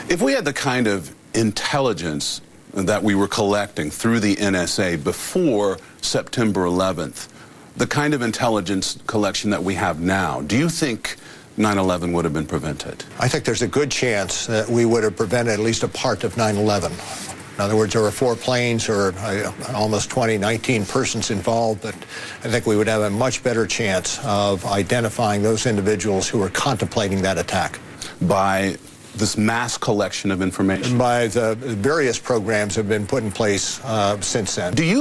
If we had the kind of intelligence that we were collecting through the NSA before September 11th, the kind of intelligence collection that we have now, do you think 9/11 would have been prevented? I think there's a good chance that we would have prevented at least a part of 9/11. In other words, there were 4 planes or almost 19 persons involved, but I think we would have a much better chance of identifying those individuals who were contemplating that attack. By this mass collection of information? By the various programs that have been put in place since then. Do you